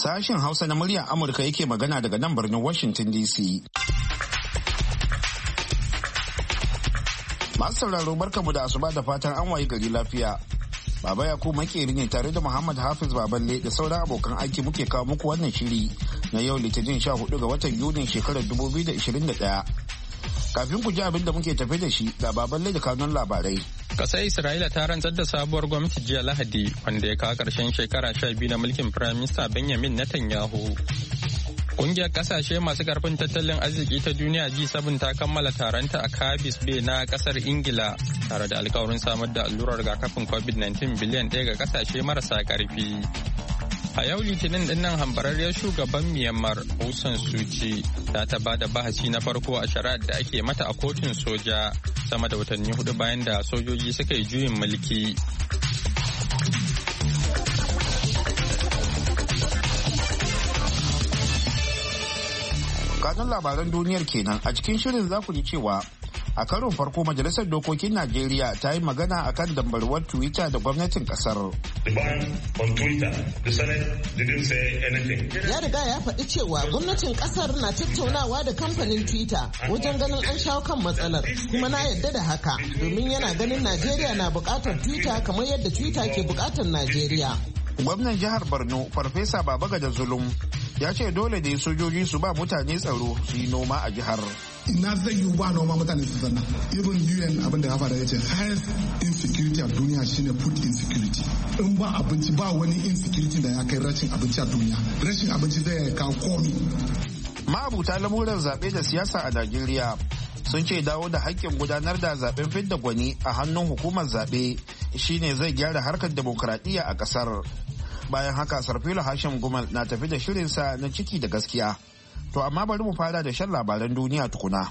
Sashen Hausa na muryar Amurka yake magana daga nan birnin Washington DC. Masu sauraro barkamu da asuba da fatan an wayi gari lafiya. Baba Yakubu makeri ne tare da Muhammad Hafiz Baballe da sauran abokan aiki muke kawo muku wannan shiri na yau Litinin 14 ga watan Yunin shekarar 2021. Kafin ku ji abin da muke tafe da shi ga Baballe da kanun labarai. Kasar Isra'ila ta rantsar da sabuwar gwamnati jiya Lahadi wanda ya kawo ƙarshen shekara 12 na mulkin Firayim Minista Benjamin Netanyahu. Kungiyar kasashe masu karfin tattalin arziki ta duniya G7 ta kammala taronta a Carbis Bay na kasar Ingila tare da alkawarin samar da allurar rigakafin COVID-19 biliyan 1 ga kasashe marasa karfi. A yau Litinin dinnan hambararriyar shugaban Myanmar Aung San Suu Kyi ta ba da bahasi na farko a shari'ar da ake mata a kotun soja sama da watanni 4 bayan da sojoji suka yi juyin mulki. Kanun labaran duniyar kenan a cikin shirin za ku ji cewa a karon farko majalisar dokokin Najeriya ta yi magana akan dambarwar Twitter da gwamnatin kasar. Ya riga ya faɗi cewa gwamnatin kasar na tattaunawa da kamfanin Twitter wajen ganin an shawo kan matsalar, kuma na yadda da haka domin yana ganin Najeriya na buƙatar Twitter kamar yadda Twitter ke buƙatar Najeriya. Gwamnan jihar Borno Farfesa Babagada Zulum ya ce dole ne sojoji su ba mutane tsaro su yi noma a jihar. Ina zai yi ba noma mutane su zanna. Even UN abin da ya fara ya ce highest insecurity a duniya shine food insecurity. In ba abinci ba wani insecurity da ya kai rashin abinci a duniya. Rashin abinci zai kawo komi. Ma'abuta lamuran zaɓe da siyasa a Najeriya sun ce dawo da haƙƙin gudanar da zaɓen fidda gwani a hannun hukumar zaɓe shine zai gyara harkar demokuraɗiyya a ƙasar. Bayan haka Sarfilo Hashim Gumal na tafi da shirinsa na ciki da gaskiya. To amma bari mu fara da shan labaran duniya tukuna.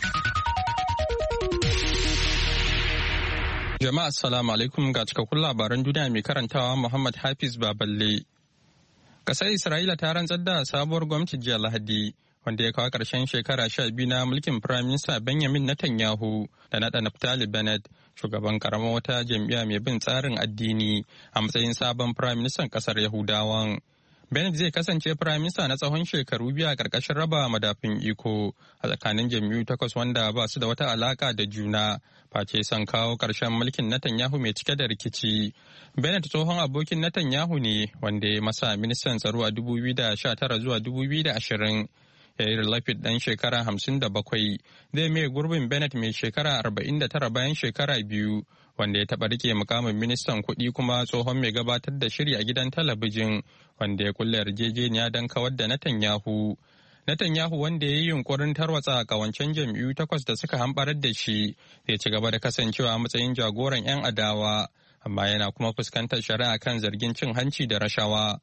Jama'a assalamu alaikum ga cikakkun labaran duniya mai karantawa Muhammad Hafiz Baballe. Kasar Isra'ila ta rantsar da sabuwar gwamnati jiya Lahadi wanda ya kawo ƙarshen shekara 12 na mulkin Firayim Minista Benjamin Netanyahu da naɗa Naftali Bennett, shugaban karamar wata jam'iyya mai bin tsarin addini a matsayin sabon Firayim Ministan ƙasar Yahudawan. Bennett zai kasance Firayim Minista na tsawon shekaru biyu a ƙarƙashin raba madafin iko a tsakanin jam'iyyu 8 wanda ba su da wata alaƙa da juna, face son kawo ƙarshen mulkin Netanyahu mai cike da rikici. Bennett tsohon abokin Netanyahu ne wanda ya masa ministan tsaro a 2019 zuwa 2020. Yair Lapid ɗan shekara 57 zai mai gurbin Bennett mai shekara 49 bayan shekara biyu, wanda ya taɓa rike mukamin ministan kuɗi kuma tsohon mai gabatar da shiri a gidan talabijin wanda ya kulle yarjejeniya don kawar da Netanyahu. Netanyahu, wanda ya yi yunkurin tarwatsa kawancen jam'iyyu 8 da suka hamɓarar da shi, zai ci gaba da kasancewa a matsayin jagoran 'yan adawa, amma yana kuma fuskantar shari'a kan zargin cin hanci da rashawa.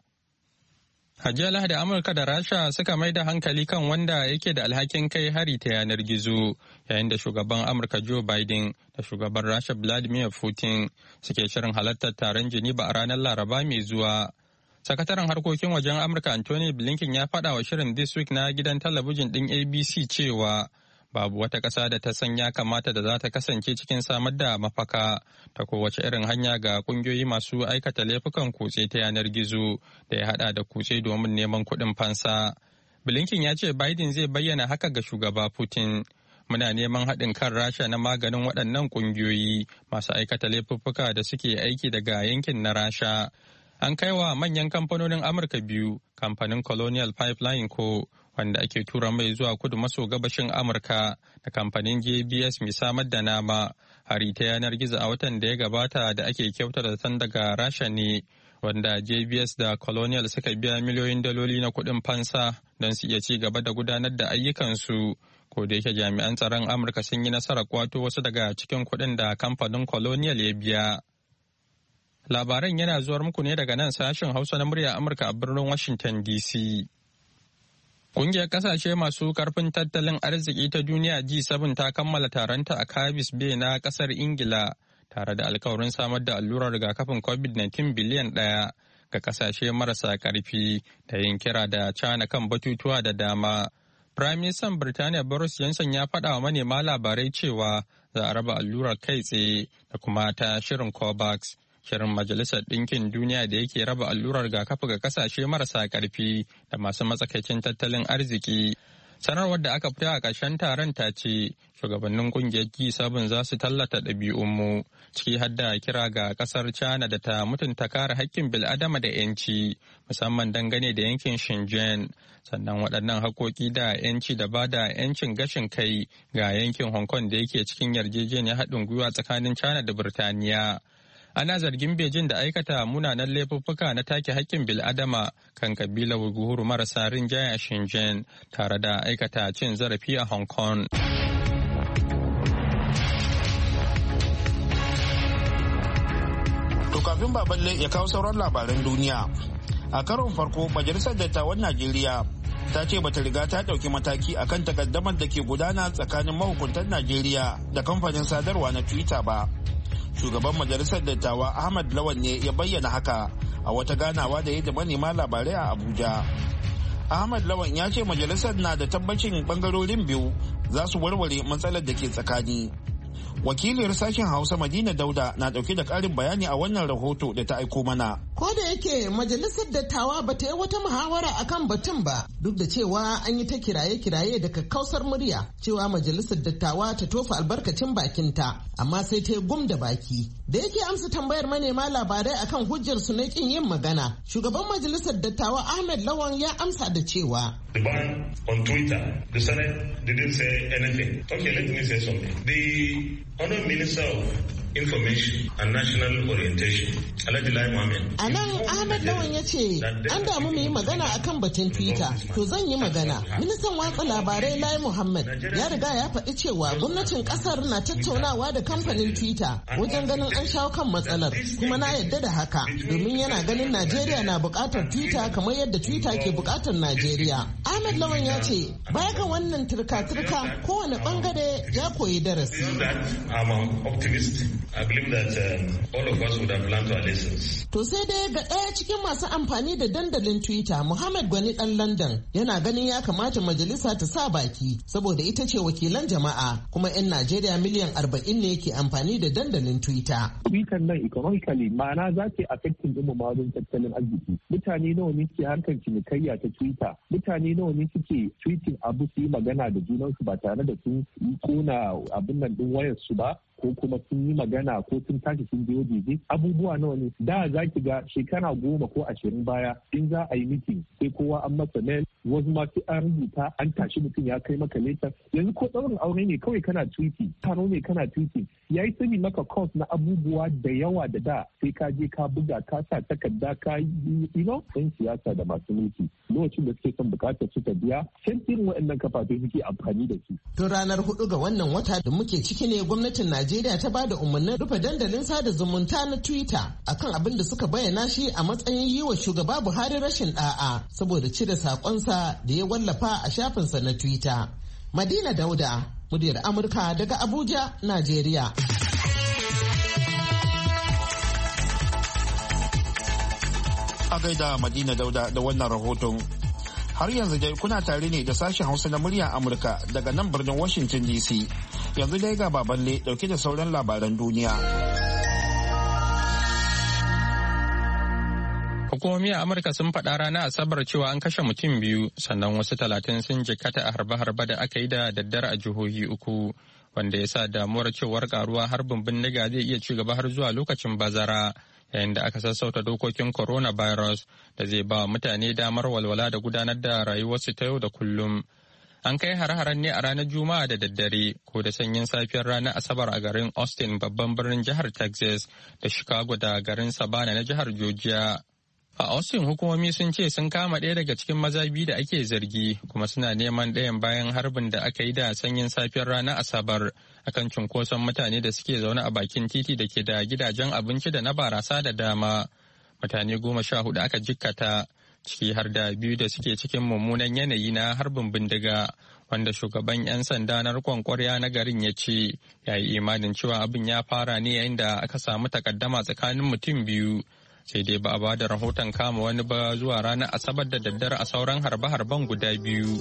A jiya Lahadi Amurka da Rasha suka mai da hankali kan wanda yake da alhakin kai hari ta yanar gizo, yayin da shugaban Amurka Joe Biden da shugaban Rasha Vladimir Putin suke shirin halartar taron Geneva a ranar Laraba mai zuwa. Sakataren harkokin wajen Amurka Anthony Blinken ya faɗa wa shirin This Week na gidan talabijin ɗin ABC cewa babu wata ƙasa da ta san ya kamata da za ta kasance cikin samar da mafaka ta kowace irin hanya ga ƙungiyoyi masu aikata laifukan kutse ta yanar gizo da ya haɗa da kutse domin neman kuɗin fansa. Blinken ya ce Biden zai bayyana haka ga shugaba Putin. Muna neman haɗin kan Rasha na maganin waɗannan ƙungiyoyi masu aikata laifuffuka da suke aiki daga yankin na Rasha. An kai wa manyan kamfanonin Amurka biyu, kamfanin Colonial Pipeline Co. wanda ake tura mai zuwa kudu maso gabashin Amurka da kamfanin JBS mai samar da nama hari ta yanar gizo a watan da ya gabata da ake kyautar da san daga Rasha ne, wanda JBS da Colonial suka biya miliyoyin daloli na kuɗin fansa don su iya ci gaba da gudanar da ayyukansu. Ko da yake jami'an tsaron Amurka sun yi nasarar kwato wasu daga cikin kuɗin da kamfanin Colonial ya biya. Labaran yana zuwar muku ne daga nan sashen Hausa na murya Amurka a birnin Washington DC. Ƙungiyar ƙasashe masu ƙarfin tattalin arziki ta duniya G7 ta kammala taronta a Carbis Bay na ƙasar Ingila tare da alkawarin samar da allurar rigakafin COVID-19 biliyan 1 ga ƙasashe marasa ƙarfi da yin kira da cana kan batutuwa da dama. Firaministan Birtaniya Boris Johnson ya faɗa wa manema labarai cewa za a raba allurar kai tsaye da kuma ta shirin COVAX shirin Majalisar Ɗinkin Duniya da yake raba allurar rigakafi ga kasashe marasa ƙarfi da masu matsakaicin tattalin arziki. Sanarwar da aka fita a ƙarshen taron ta ce shugabannin ƙungiyar G7 za su tallata ɗabi'unmu ciki har da kira ga ƙasar China da ta mutunta kare haƙƙin bil'adama da 'yanci musamman dangane da yankin Xinjiang. Sannan waɗannan haƙoƙi da 'yanci da ba da 'yancin gashin kai ga yankin Hong Kong da yake cikin yarjejeniyar haɗin gwiwa tsakanin China da Birtaniya. Ana zargin Beijing da aikata munanan laifuffuka na take haƙƙin bil'adama kan kabilar Uighur marasa rinjaye a Xinjiang tare da aikata cin zarafi a Hong Kong. To kafin Baballe ya kawo sauran labaran duniya. A karon farko Majalisar Dattawan Najeriya ta ce bata riga ta ɗauki mataki akan takaddamar da ke gudana tsakanin mahukuntan Najeriya da kamfanin sadarwa na Twitter ba. Shugaban Majalisar Dattawa Ahmad Lawan ne ya bayyana haka a wata ganawa da ya da manema labarai a Abuja. Ahmad Lawan ya ce majalisar na da tabbacin bangarorin biyu za su warware matsalar da ke tsakani. Wakiliyar sashen Hausa Madina Dauda na dauke da karin bayani a wannan rahoto da ta aiko mana. Ko da yake majalisar dattawa ba ta yi wata muhawara akan batun ba, duk da cewa an yi ta kiraye-kiraye da kakkausar murya cewa majalisar dattawa ta tofa albarkacin bakinta, amma sai ta yi gum da baki. Da yake amsa tambayar manema labarai akan hujjar su na kin yin magana, shugaban majalisar dattawa Ahmed Lawan ya amsa da cewa the ban on Twitter, the Senate didn't say anything. Okay, let me say something. The Honourable Minister of Information and National Orientation, Alhaji Lai Mohammed. A nan Ahmed Lawan ya ce an damu mu yi magana akan batun Twitter, to zan yi magana. Ministan watsa labarai Lai Mohammed ya riga ya faɗi cewa gwamnatin ƙasar na tattaunawa da kamfanin Twitter wajen ganin an shawo kan matsalar, kuma na yarda da haka domin yana ganin Najeriya na buƙatar Twitter kamar yadda Twitter ke buƙatar Najeriya. Ahmed Lawan ya ce baya ga wannan turka-turka kowane bangare ya koyi darasi. I'm optimistic. I believe that all of us would have learned our lessons. To sai dai ga ɗaya cikin masu amfani da dandalin Twitter, Muhammad Gwani ɗan London, yana ganin ya kamata majalisa ta sa baki saboda ita ce wakilan jama'a kuma 'yan Najeriya miliyan 40 ne ke amfani da dandalin Twitter. Twitter nan economically ma'ana za ta affecting ɗin ma wajen tattalin arziki. Mutane nawa ne suke harkar cinikayya ta Twitter? Mutane nawa ne suke tweeting abu su yi magana da junansu ba tare da sun kona abin nan ɗin wayarsu ba? Ko kuma sun yi magana ko sun tashi sun biyo jeje abubuwa nawa ne da za ki ga shekara 10 ko 20 baya in za a yi mitin sai kowa an masa mail wasu ma sai an rubuta an tashi mutum ya kai maka letter yanzu ko ɗaurin aure ne kawai kana tweeting taro ne kana tweeting yayi sani maka cost na abubuwa da yawa da sai ka je ka buga ka sa takarda ka yi ɗan siyasa da masu mulki lokacin da suke son bukatar su ta biya sai irin waɗannan kafafe suke amfani da su. Tun ranar 4 ga wannan wata da muke ciki ne gwamnatin Najeriya ta ba da umarnin rufe dandalin sada zumunta na Twitter akan abin da suka bayyana shi a matsayin yi wa shugaba Buhari rashin da'a saboda cire sakonsa da ya wallafa a shafinsa na Twitter. Madina Dauda, muryar Amurka daga Abuja, Najeriya. A gaida Madina Dauda da wannan rahoton. Har yanzu dai kuna tare ne da sashen Hausa na muryar Amurka daga nan birnin Washington DC. Yanzu dai ga Baballe dauke da sauran labaran duniya. Hukumomi a Amurka sun faɗa ranar Asabar cewa an kashe mutum 2 sannan wasu 30 sun jikkata a harbe-harbe da aka yi da daddare a jihohi 3 wanda ya sa damuwar cewar karuwa harbin bindiga zai iya ci gaba har zuwa lokacin bazara yayin da aka sassauta dokokin coronavirus da zai ba mutane damar walwala da gudanar da rayuwarsu ta yau da kullum. An kai hare-haren ne a ranar Juma'a da daddare ko da sanyin safiyar ranar Asabar a garin Austin babban birnin jihar Texas da Chicago da garin Savannah na jihar Georgia. A Austin hukumomi sun ce sun kama ɗaya daga cikin maza 2 da ake zargi kuma suna neman ɗayan bayan harbin da aka yi da sanyin safiyar ranar Asabar akan cunkoson mutane da suke zaune a bakin titi da ke da gidajen abinci da na barasa da dama. Mutane 14 aka jikkata ciki har da 2 da suke cikin mummunan yanayi na harbin bindiga wanda shugaban 'yan sanda na rikon kwarya na garin ya ce ya yi imanin cewa abin ya fara ne yayin da aka samu takaddama tsakanin mutum 2. Sai dai ba a ba da rahoton kama wani ba zuwa ranar Asabar da daddare a sauran harbe-harben guda 2.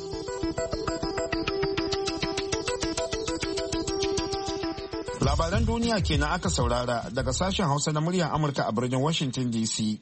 Labaran duniya kenan aka saurara daga sashen Hausa na muryar Amurka a birnin Washington DC.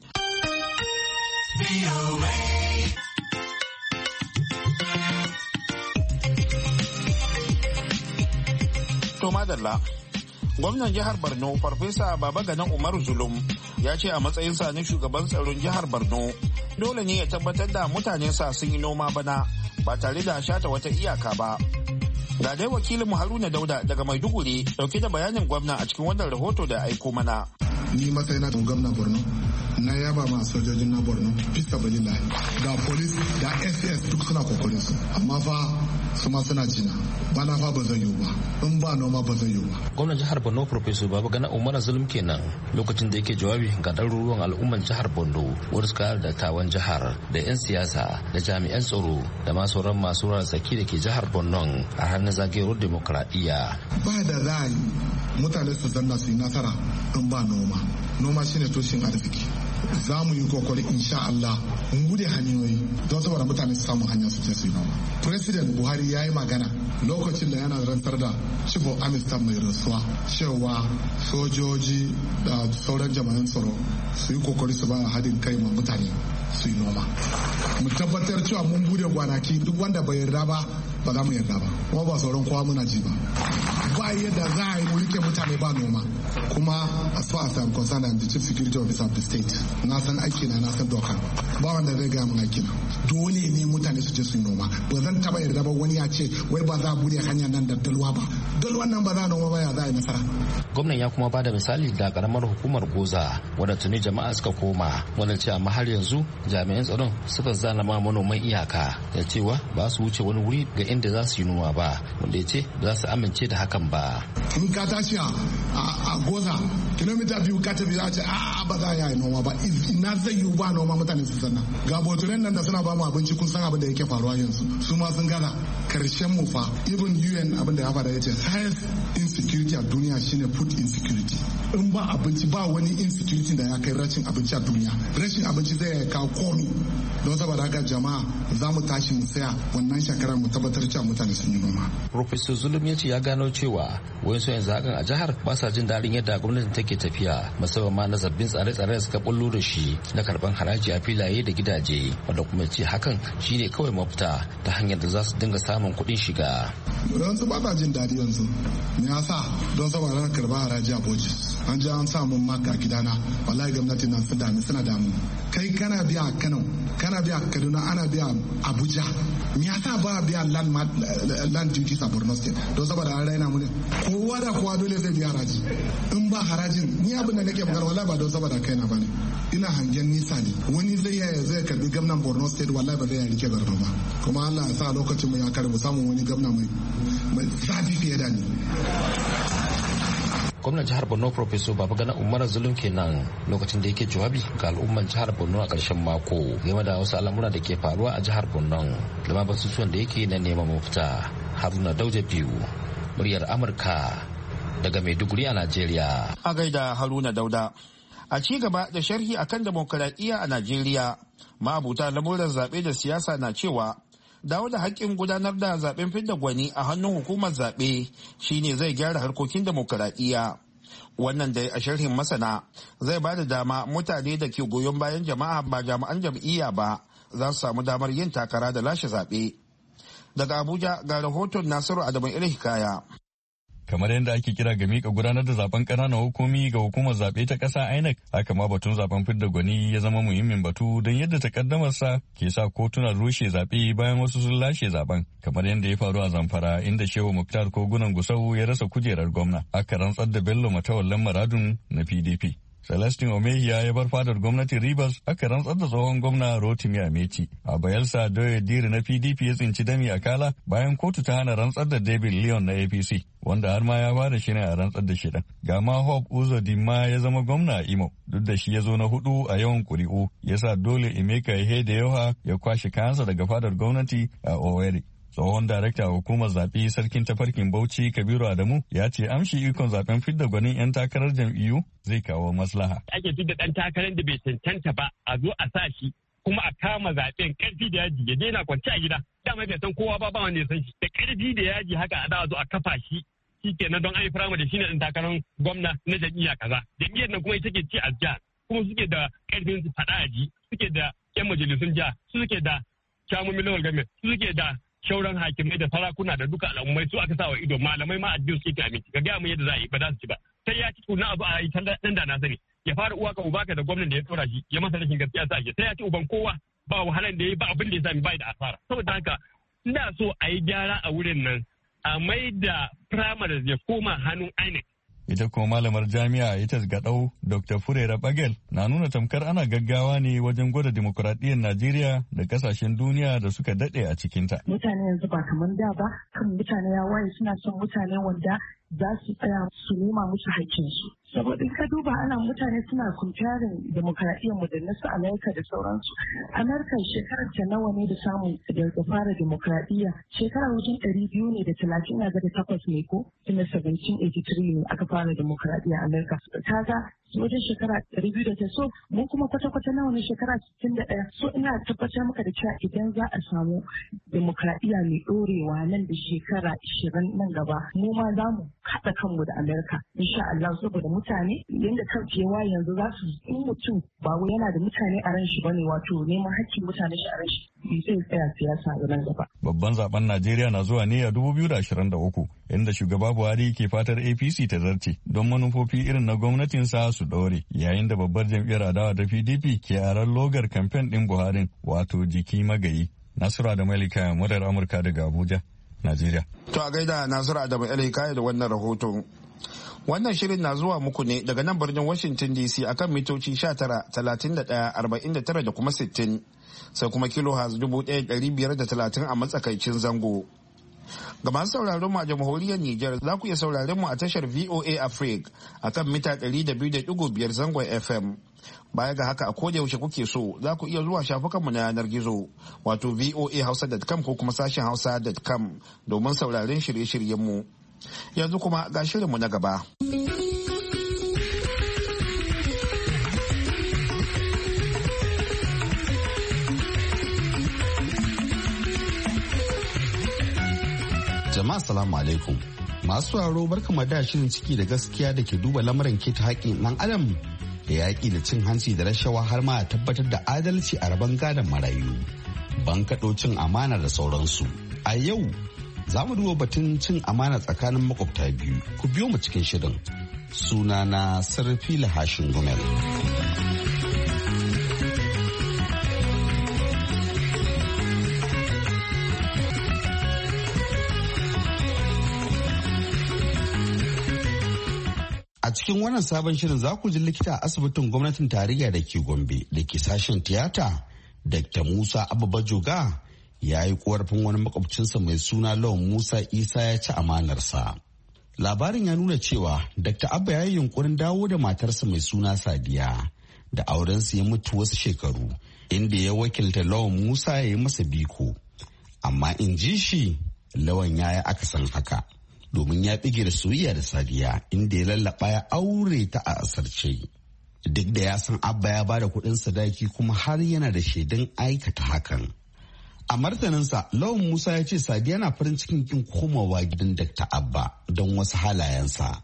To madalla. Gwamnan jihar Borno Farfesa Babagana Umaru Zulum ya ce a matsayinsa na shugaban tsaron jihar Borno dole ne ya tabbatar da mutanensa sun yi noma bana ba tare da shata wata iyaka ba. Ga dai wakilin Haruna Dauda daga Maiduguri dauke da bayanin gwamna a cikin wannan rahoto da aiko mana. Ni matsayina da gwamnan Borno na yaba ma sojojin na Borno fista balillahi da police da SS duk suna kokarin su amma fa su ma suna jina bana fa ba zai yiwu ba in ba noma ba zai yiwu ba. Gwamnan jihar Borno Professor Babagana Umar Zulum kenan lokacin da yake jawabi ga ɗaruruwan al'umman jihar Borno wanda suka da dattawan jihar da 'yan siyasa da jami'an tsaro da ma sauran masu ruwa tsaki da ke jihar Borno a hannun zagayowar demokradiyya. Ba da za a yi mutane su zanna su yi nasara in ba noma. Noma shine tushen arziki. Za mu yi kokari insha Allah mun bude hanyoyi don saboda mutane su samu hanya su je su yi noma. President Buhari ya yi magana lokacin da yana rantsar da Chief of Army Staff mai rasuwa cewa sojoji da sauran jama'an tsaro su yi kokari su ba haɗin kai ma mutane su yi noma. Mu tabbatar cewa mun bude gwanaki duk wanda bai yarda ba ba za mu yarda ba kuma ba sauran kowa muna ji ba. Ba yadda za a yi mu rike mutane ba noma kuma as far as I'm concerned I'm the chief security officer of the state. Na san aiki na san doka ba wanda zai gaya mun aiki na dole ne mutane su je su yi noma ba zan taba yarda ba wani ya ce wai ba za a bude hanya nan da dalwa ba dalwan nan ba za a noma ba ya za a yi nasara. Gwamnan ya kuma bada misali da karamar hukumar Goza wadda tuni jama'a suka koma wanda ce amma har yanzu jami'an tsaron suka zana ma manoman iyaka da cewa ba su wuce wani wuri ga inda za su yi noma ba wanda ya ce ba za su amince da hakan ba. In ka tashi a Goza kilomita 2 ka tafi za ce a ba za a yi noma ba ina zai yi ba noma mutane su sanna ga botulen nan da suna ba mu abinci kun san abin da yake faruwa yanzu su ma sun gaza karshen mu fa even UN abin da ya fada yace highest insecurity a duniya shine food insecurity in ba abinci ba wani insecurity da ya kai rashin abinci a duniya rashin abinci zai kawo komi don saboda haka jama'a za mu tashi mu tsaya wannan shekarar mu tabbatar cewa mutane sun yi noma. Professor Zulum ya ce ya gano cewa wayansu yanzu hakan a jihar ba sa jin daɗin yadda gwamnatin take tafiya musamman ma na sabbin tsare-tsare da suka bullo da shi na karban haraji a filaye da gidaje wanda kuma ce hakan shine kawai mafita ta hanyar da za su dinga samun kuɗin shiga. Yanzu ba ta jin daɗi yanzu me yasa don saboda na karba haraji a Bojis an ji an samu maka a gidana wallahi gwamnati nan suna damu kai kana biya a Kano kana biya Kaduna ana biya Abuja me yasa ba biya land duties a Borno State don saboda an raina mu ne kowa da kowa dole zai biya haraji in ba harajin ni abin da nake magana wallahi ba don saboda kaina bane ina hangen nisa ne wani zai karbi gwamnan Borno State wallahi ba zai rike Borno ba kuma Allah ya sa lokacin mu ya karbi samun wani gwamna mai zafi fiye da ni. Gwamnan jihar Borno Professor Babagana Umar Zulum kenan lokacin da yake jawabi ga al'umman jihar Borno a ƙarshen mako game da wasu al'amura da ke faruwa a jihar Borno da ma batutuwan da yake na neman mafita. Haruna Dauda biyu muryar Amurka daga Maiduguri a Najeriya. A gaida Haruna Dauda. A ci gaba da sharhi akan demokuraɗiyya a Najeriya, ma'abuta lamuran zaɓe da siyasa na cewa dawo da haƙƙin gudanar da zaɓen fidda gwani a hannun hukumar zaɓe shine zai gyara harkokin demokuraɗiyya. Wannan dai a sharhin masana zai ba da dama mutane da ke goyon bayan jama'a ba jami'an jam'iyya ba za su samu damar yin takara da lashe zaɓe. Daga Abuja ga rahoton Nasiru Adamu Hikaya. Kamar yadda ake kira ga mika gudanar da zaben ƙananan hukumi ga hukumar zaɓe ta ƙasa INEC, haka ma batun zaben fidda gwani ya zama muhimmin batu don yadda takaddamarsa ke sa kotunan rushe zaɓe bayan wasu sun lashe zaben, kamar yadda ya faru a Zamfara inda Shehu Muktar Kogunan Gusau ya rasa kujerar gwamna, aka rantsar da Bello Matawallan Maradun na PDP. Celestin Omehiya ya bar fadar gwamnatin Rivers aka rantsar da tsohon gwamna Rotimi Ameti. A Bayelsa Doye Diri na PDP ya tsinci dami a kala bayan kotu ta hana rantsar da David Leon na APC, wanda har ma ya fara shi ne a rantsar da shirin. Ga ma Hope Uzodinma ya zama gwamna a Imo, duk da shi ya zo na hudu a yawan kuri'u, ya sa dole Emeka Ihedioha ya kwashe kayansa daga fadar gwamnati a Owerri. Tsohon darakta a hukumar zaɓe sarkin tafarkin Bauchi Kabiru Adamu ya ce amshi ikon zaben fidda gwanin 'yan takarar jam'iyyu zai kawo maslaha. Ake fidda ɗan takarar da bai cancanta ba a zo a sa shi kuma a kama zaɓen ƙarfi da yaji ya daina kwanci a gida. Dama bai san kowa ba wanda ya san shi. Da ƙarfi da yaji haka a zo a kafa shi shi kenan don an yi firamare shine ɗin takarar gwamna na jam'iyya kaza. Jam'iyyar nan kuma ita ke ci a jiha kuma suke da ƙarfin su faɗa a ji, suke da 'yan majalisun jiha, suke da shamomin local government, suke da shauran hakimai da sarakuna da duka al'ummai su aka sa wa ido, malamai ma addini suke aminci. Ga gaya mu yadda za a yi ba za su ci ba. Sai ya ci na abu a yi dan da na sani. Ya fara uwa ka uba ka da gwamnan da ya tsora shi ya masa rashin gaskiya sa shi. Sai ya ci uban kowa ba wahalan da ya yi ba abin da ya sami bai da asara. Saboda haka ina so a yi gyara a wurin nan a mai da primaries ya koma hannun INEC. Ita kuma malamar jami'a ita Gadau Dr. Furera Bagel na nuna tamkar ana gaggawa ne wajen gwada dimokuraɗiyyar Najeriya da kasashen duniya da suka daɗe a cikinta. Mutane yanzu ba kamar da ba, kan mutane ya waye suna son mutane wanda za su tsaya su nema musu haƙƙinsu. Saboda in ka duba ana mutane suna comparing demokradiyyar mu da nasu Amerika da sauransu. Amerika shekarar ta nawa ne da samun da fara demokradiyya? Shekara wajen 200 ne da 30 na ga da 8 ne ko? Tunda 1783 ne aka fara demokradiyya Amerika. Kaga wajen shekara 200 da so mu kuma kwata-kwata nawa ne shekara 61. So ina tabbatar maka da cewa idan za a samu demokradiyya mai ɗorewa nan da shekara 20 nan gaba mu ma za mu haɗa kanmu da Amerika. Insha Allah saboda mutane yadda kan cewa yanzu za su in mutum ba wai yana da mutane a ran shi bane wato neman hakkin mutane shi a ran shi zai tsaya siyasa a nan gaba. Babban zaben Najeriya na zuwa ne a 2023 inda shugaba Buhari ke fatar APC ta zarce don manufofi irin na gwamnatinsa su ɗore yayin da babbar jam'iyyar adawa ta PDP ke aran logar kamfen ɗin Buharin wato jiki magayi. Nasura da Malika murar Amurka daga Abuja, Najeriya. To a gaida Nasura da Malika da wannan rahoton. Wannan shirin na zuwa muku ne daga nan birnin Washington DC akan mitoci 19, 31, 49 da kuma 60. Sai kuma kilohertz 1530 a matsakaicin zango. Ga masu sauraron mu a jamhuriyar Nijar za ku iya sauraron mu a tashar VOA Africa akan mita 200.5 zangon FM. Baya ga haka a koda yaushe kuke so za ku iya zuwa shafukanmu na yanar gizo wato voahausa.com ko kuma sashen hausa.com domin sauraron shirye-shiryenmu. Yanzu kuma ga shirinmu na gaba. Jama'a salamu alaikum. Masu sauraro barkama da shirin ciki da gaskiya da ke duba lamarin keta haƙƙin ɗan adam da yaƙi da cin hanci da rashawa har ma a tabbatar da adalci a rabon gadon marayu. Bankaɗo cin amana da sauransu. A yau za mu duba batun cin amana tsakanin makwabta biyu. Ku biyo mu cikin shirin. Sunana Sarfila Hashin Gumel. A cikin wannan sabon shirin za ku ji likita a asibitin gwamnatin tarayya da ke Gombe da ke sashen tiyata Dr. Musa Ababajoga ya yi korafin wani makwabcinsa mai suna Lawan Musa Isa ya ci amanarsa. Labarin ya nuna cewa Dr. Abba ya yi yunkurin dawo da matarsa mai suna Sadiya da aurensu ya mutu wasu shekaru inda ya wakilta Lawan Musa ya yi masa biko. Amma in ji shi Lawan ya yi akasin haka. Domin ya bige da soyayya da Sadiya inda ya lallaba ya aure ta a asarce. Duk da ya san Abba ya bada kuɗin sadaki kuma har yana da shaidun aikata hakan. A martaninsa, Lawan Musa ya ce Sadiya na farin cikin kin komawa gidan Dr. Abba don wasu halayensa.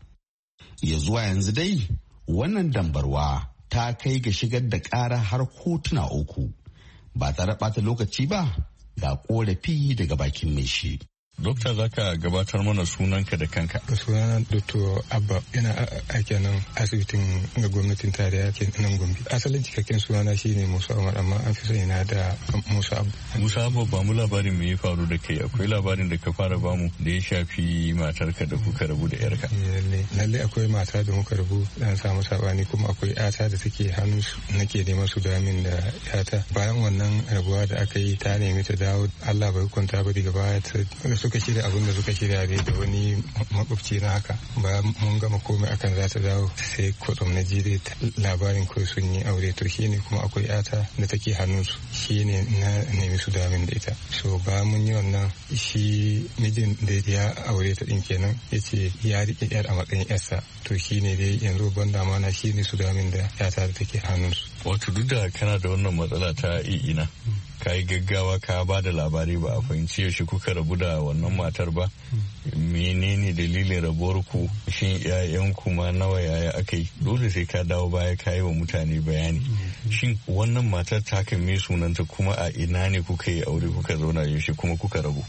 Ya zuwa yanzu dai, wannan dambarwa ta kai ga shigar da ƙara har kotuna 3. Ba tare ɓata lokaci ba, ga ƙorafi daga bakin mai shi. Dokta za ka gabatar mana sunanka da kanka. Sunana Dr. Abba yana aiki nan asibitin ga gwamnatin tarayya ke nan Gombe. Asalin cikakken sunana shine Musa Umar amma an fi sani na da Musa Abba. Musa Abba ba mu labarin me ya faru da kai akwai labarin da ka fara bamu da ya shafi matarka da kuka rabu da yarka. Lalle akwai mata da muka rabu dan samu sabani kuma akwai yata da take hannu nake neman su damin da yata. Bayan wannan rabuwa da aka yi ta nemi ta dawo Allah bai hukunta ba daga baya suka shirya abin da suka shirya dai da wani makwabci na haka ba mun gama komai akan za ta dawo sai kwatsam na ji dai labarin ko sun yi aure to shine kuma akwai yata da take hannunsu shine na nemi su damin da ita so ba mun yi wannan shi mijin da ya aure ta din kenan yace ya rike yar a matsayin yarsa to shine dai yanzu ban da mana shine su damin da yata da take hannunsu. Wato duk da kana da wannan matsala ta ina ka yi gaggawa ka ba da labari ba a fahimci yaushe kuka rabu da wannan matar ba menene dalilin rabuwar ku, shin 'ya'yanku ma nawa yaya aka yi, dole sai ka dawo baya ka yi wa mutane bayani. Shin wannan matar ta kan me sunanta, kuma a ina ne kuka yi aure, kuka zauna yaushe kuma kuka rabu?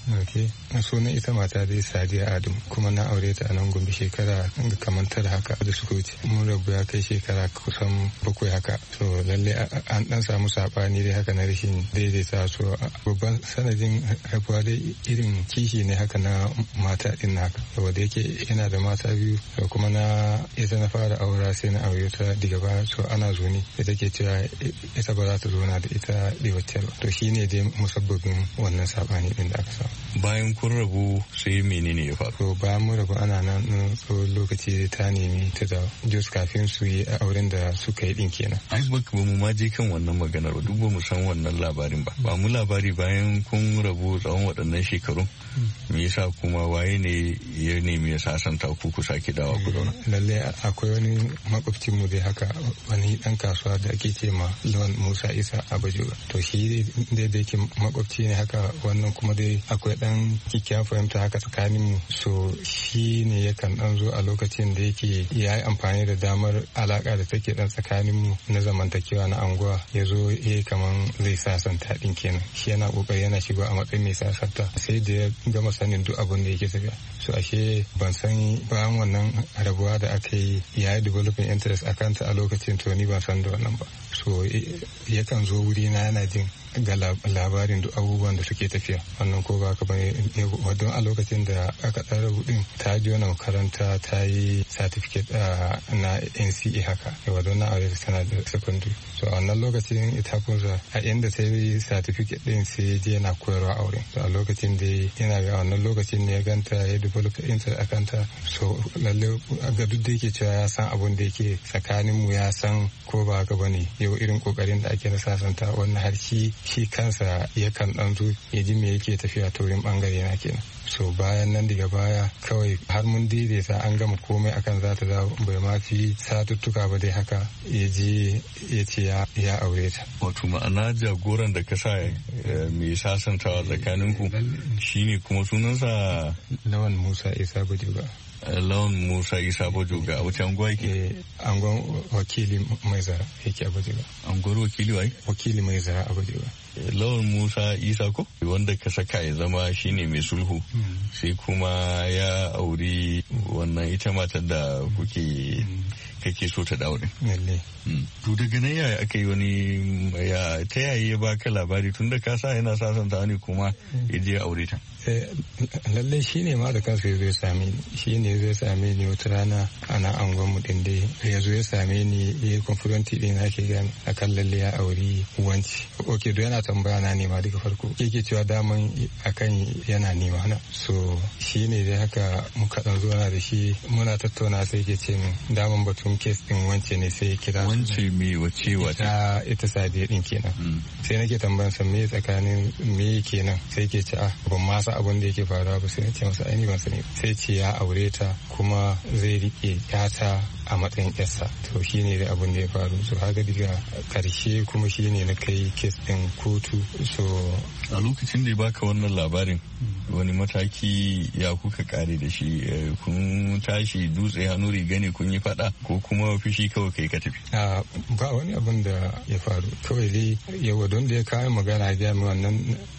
Sunan ita mata dai Sadiya Adam, kuma na aure ta a nan Gombe shekara kamar tara haka da suka wuce. Mun rabu ya kai shekara kusan 7 haka. To lalle an dan samu sabani dai haka na rashin daidaita. So babban sanadin haifuwa dai irin kishi ne haka na mata din haka, saboda yake yana da mata biyu, da kuma na ita na fara aura sai na aure ta daga baya. So ana zuni da take cewa ita ba za ta zauna da ita ɗewacce ba. To shine dai musabbabin wannan sabani din da aka samu. Bayan kun rabu sai menene ya faru? To bayan mun rabu ana nan tsawon lokaci ta nemi ta da Jos kafin su yi auren da suka yi din kenan. Ai ba mu ma je kan wannan maganar ba, duk ba mu san wannan labarin ba. Ba mu labari bayan kun rabu tsawon waɗannan shekarun. Me yasa kuma waye ne ya nemi ya sasanta ku sake dawa ku zauna? Lalle akwai wani makwabcin mu dai haka, wani dan kasuwa da ake ce ma Lawan Musa Isa Abajoga. To shi dai da yake makwabci ne haka, wannan kuma dai akwai dan kikkiyan fahimta haka tsakanin mu. So shi ne yakan dan zo a lokacin da yake ya yi amfani da damar alaka da take dan tsakanin mu na zamantakewa na anguwa, ya zo ya kaman zai sasanta din kenan. Shi yana kokari yana shigo a matsayin mai sasanta, sai da ya gama sanin duk abin da yake tafiya. So ashe ban san bayan wannan rabuwa da aka yi ya yi developing interest a kanta a lokacin, to ni ban san da wannan ba. So yakan zo wuri na yana jin ga labarin duk abubuwan da suke tafiya, wannan ko ba ka bane. Wadon a lokacin da aka tsara hudin ta je wani makaranta ta yi certificate na NCE haka, wadon na aure tana da secondary. So a wannan lokacin ita kunsa a inda ta yi certificate din sai je yana koyarwa aure. So a lokacin da yana ga wannan lokacin ne ya ganta ya develop interest a kanta. So lalle ga duk da yake cewa ya san abun da yake tsakanin mu, ya san ko ba haka bane, yau irin kokarin da ake na sasanta wannan har shi kansa yakan dan zo ya ji me yake tafiya ta wurin bangare na kenan. So bayan nan daga baya kawai har mun daidaita an gama komai akan za ta dawo, bai ma fi satuttuka ba dai haka ya je ya ce ya aure ta. Wato ma'ana jagoran da ka sa mai sasantawa tsakaninku shine kuma sunansa Lawan Musa Isa Bajoga. Lawan Musa Isa Bajoga a wace anguwa yake? Angon wakili mai zara yake a Bajoga. Anguwar wakili wai? Wakili mai zara a Bajoga. Lawan Musa Isa ko wanda ka saka ya zama shine mai sulhu, sai kuma ya auri wannan ita matar da kake so ta dawo din. To daga nan yaya aka yi wani ta yaya ya baka labari tun da ka sa yana sasanta ne kuma ya je aure ta? Lallai shi ne ma da kansa ya zo ya same ni, shi ne zai same ni wata rana ana angon mu din dai ya zo ya same ni ya yi confidenti din ake gani akan lalle ya auri wanci. Ok, do yana tambaya na nema daga farko yake cewa daman akan yana nema na. So shi ne dai haka muka dan zo na da shi muna tattauna, sai yake ce min daman batun kes din wance ne, sai ya kira wance me wace wata ita Sadiya din kenan. Sai nake tambayan sa me tsakanin me kenan, sai yake ce ban ma sa abin da yake faruwa ba. Sai na ce masa ai ban sani. Sai ce ya aure ta kuma zai rike yata a matsayin yarsa. To shine da abin da ya faru. So haka daga karshe kuma shine na kai kes din kotu. So a lokacin da ya baka wannan labarin wani mataki ya kuka kare da shi? Kun tashi dutse hannu riga ne kun yi fada, ko kuma fushi kawai kai ka tafi? Ba wani abin da ya faru, kawai dai yawa don da ya kawo magana ya mi wannan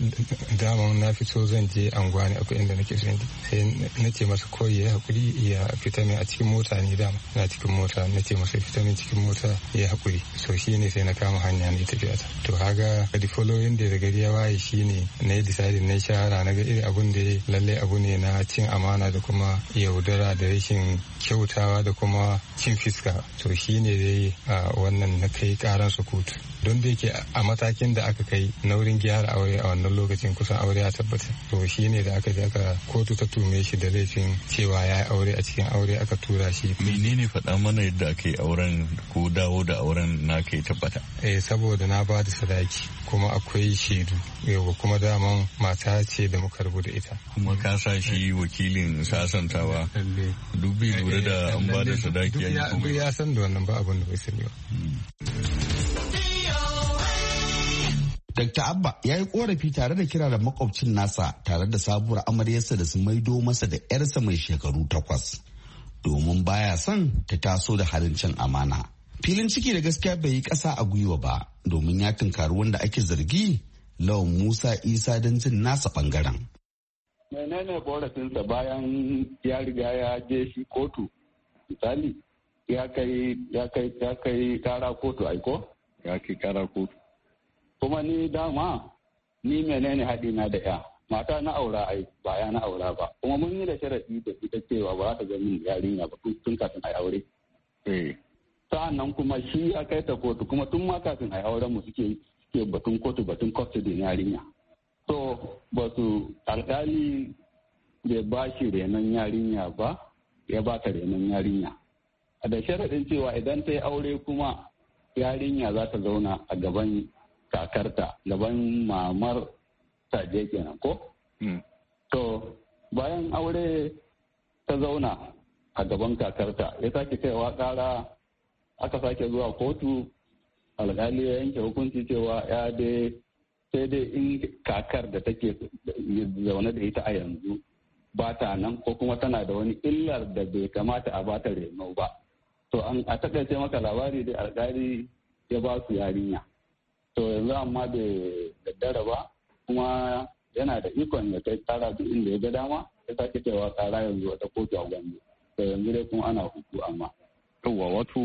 daman na fito zan je anguwa ne akwai inda nake son sai na ce masa kawai ya hakuri ya fita min a cikin mota ne, dama na cikin mota na ce masa fita min cikin mota ya hakuri. So shi ne sai na kama hanya ne tafiya ta. To haga the following day da gari ya waye shi ne na yi decide na shahara na ga irin abun da ya lalle abu ne na cin amana da kuma yaudara da rashin kyautawa da kuma cin fiska. To shi ne dai wannan na kai karan su kotu, don da yake a matakin da aka kai na wurin gyara aure a wannan lokacin kusan aure ya tabbata. To shi ne da aka je aka kotu ta tume shi da laifin cewa ya yi aure a cikin aure, aka tura shi. Menene faɗa mana yadda aka yi auren ko dawo da auren na kai tabbata? Saboda na ba da sadaki kuma akwai shaidu, yawa kuma daman mata ce da muka rubu da ita. Kuma ka sa shi wakilin sasantawa duk bai lura da an ba da sadaki ya yi kuma. Duk ya san da wannan, ba abin da bai sani ba. Dr. Abba ya yi korafi tare da kira da makwabcin nasa tare da sabuwar amaryarsa da su maido masa da 'yarsa mai shekaru 8 domin baya son ta taso da halin cin amana. Filin ciki da gaskiya bai yi ƙasa a gwiwa ba domin ya tunkari wanda ake zargi Lawan Musa Isa don jin nasa ɓangaren. Menene korafinsa bayan ya riga ya je shi kotu? Misali, ya kai kara kotu aiko? Ya kai kara kotu. Kuma ni dama ni menene haɗina da ya mata na aura ai ba ya na aura ba kuma mun yi da sharaɗi da ita cewa ba za ta ga min yarinya ba tun kafin a aure. Sa'an nan kuma shi ya kai ta kotu kuma tun ma kafin a auren mu suke batun kotu batun custody yarinya. So ba su alƙali bai ba shi renon yarinya ba ya ba ta renon yarinya. Da sharaɗin cewa idan ta yi aure kuma yarinya za ta zauna a gaban kakarta gaban mamar saje kenan ko? To bayan aure ta zauna a gaban kakarta ya sake kaiwa kara aka sake zuwa kotu alƙali ya yanke hukunci cewa ya dai sai dai in kakar da take zaune da ita a yanzu ba ta nan ko kuma tana da wani illar da bai kamata a bata reno ba. To a takaice maka labari dai alƙali ya ba su yarinya. To yanzu amma bai daddara ba kuma yana da ikon ya kai kara duk inda ya ga dama ya sake cewa kara yanzu wata kotu a Gombe. To yanzu dai kuma ana hutu amma. Yawwa wato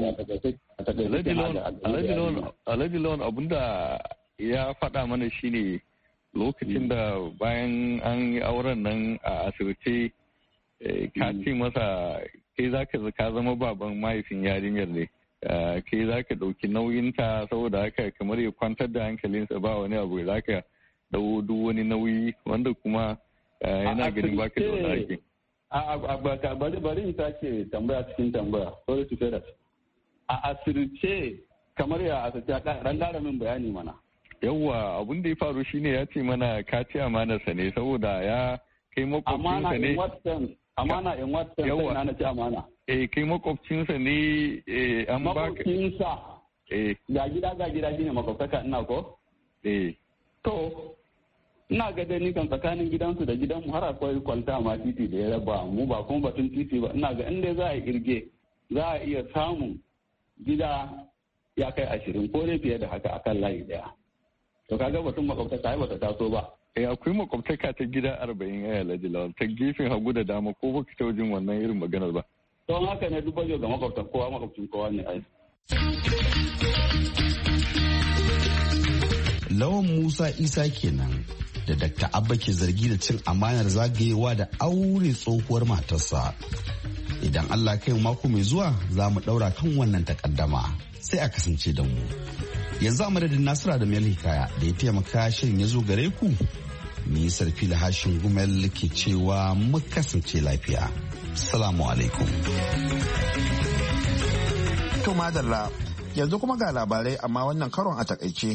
Alhaji Lawan abinda ya faɗa mana shine lokacin da bayan an yi auren nan a asirce ka ce masa kai ka zama baban mahaifin yarinyar ne. Kai za ka ɗauki nauyinta saboda haka kamar ya kwantar da hankalinsa ba wani abu za ka ɗau duk wani nauyi wanda kuma yana ganin baka da wani ake. Bari in sake tambaya cikin tambaya. Sorry to say that. A asirce kamar ya asirce ɗan ƙara min bayani mana. Yawwa abin da ya faru shine ya ce mana ka ci amanarsa ne saboda ya kai makwabcinsa ne. Amana in what sense sai na ci amana. Kai makwabcinsa ne an baka. Makwabcinsa. Ga gida shine makwabtaka ina ko? To ina ga dai ni kan tsakanin gidansu da gidanmu har akwai kwalta ma titi da ya raba mu ba kuma batun titi ba ina ga inda za a kirge za a iya samun gida ya kai 20 ko ne fiye da haka akan layi daya. To kaga batun makwabtaka ai bata taso ba. Akwai makwabtaka ta gida 40 ya Alhaji Lawal ta gefen hagu da dama ko baka ta wajen wannan irin maganar ba. Don haka ne duk bajo ga makwabcin kowa ne ai. Lawan Musa Isa kenan da Dr. Abba ke zargi da cin amanar zagayewa da aure tsohuwar matarsa. Idan Allah kai mako mai zuwa za mu daura kan wannan takaddama sai a kasance da mu. Yanzu a madadin Nasira da Mel Hikaya da ya taimaka shirin ya zo gare ku. Ni Sarfila Hashin Gumel ke cewa mu kasance lafiya. Salamu alaikum. To madalla yanzu kuma ga labarai amma wannan karon a takaice.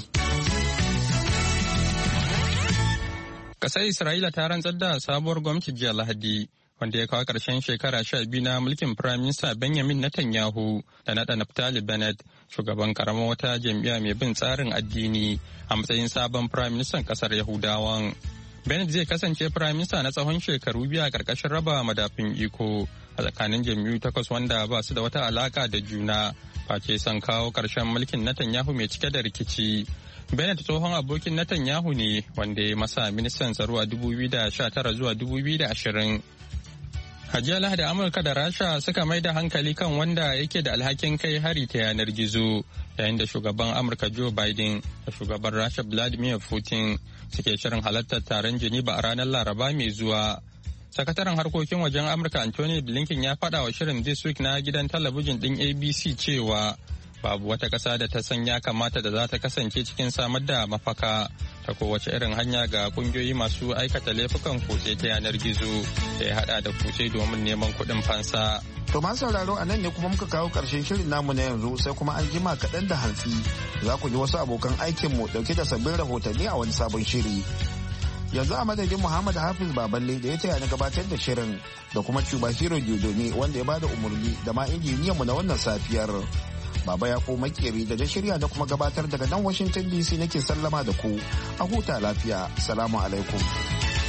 Ƙasar Isra'ila ta rantsar da sabuwar gwamnati jiya Lahadi, wanda ya kawo ƙarshen shekara 12 na mulkin Firayim Minista Benjamin Netanyahu da naɗa Naftali Bennett, shugaban ƙaramar wata jam'iyya mai bin tsarin addini a matsayin sabon Firayim Ministan ƙasar Yahudawan. Bennett zai kasance Firayim Minista na tsawon shekaru biyu a ƙarƙashin raba madafin iko a tsakanin jam'iyyu 8 wanda ba su da wata alaƙa da juna, face son kawo ƙarshen mulkin Netanyahu mai cike da rikici. Bennett tsohon abokin Netanyahu ne wanda ya masa ministan tsaro a 2019 zuwa 2020. A jiya Lahadi Amurka da Rasha suka mai da hankali kan wanda yake da alhakin kai hari ta yanar gizo yayin da shugaban Amurka Joe Biden da shugaban Rasha Vladimir Putin suke shirin halartar taron Geneva a ranar Laraba mai zuwa. Sakataren harkokin wajen Amurka Anthony Blinken ya faɗa wa shirin This Week na gidan talabijin ɗin ABC cewa babu wata ƙasa da ta san ya kamata da za ta kasance cikin samar da mafaka ta kowace irin hanya ga ƙungiyoyi masu aikata laifukan kutse ta yanar gizo da ya haɗa da kutse domin neman kuɗin fansa. To masu sauraro a nan ne kuma muka kawo ƙarshen shirin namu na yanzu sai kuma an jima kaɗan da hantsi za ku ji wasu abokan aikinmu ɗauke da sabbin rahotanni a wani sabon shiri. Yanzu a madadin Muhammad Hafiz Baballe da ya taya ni gabatar da shirin da kuma Cuba Hero Diodo ne wanda ya bada umarni da ma injiniyanmu na wannan safiyar. Baba ya ko makeri da shirya da kuma gabatar daga nan Washington DC nake sallama da ku. A huta lafiya. Salamu alaikum.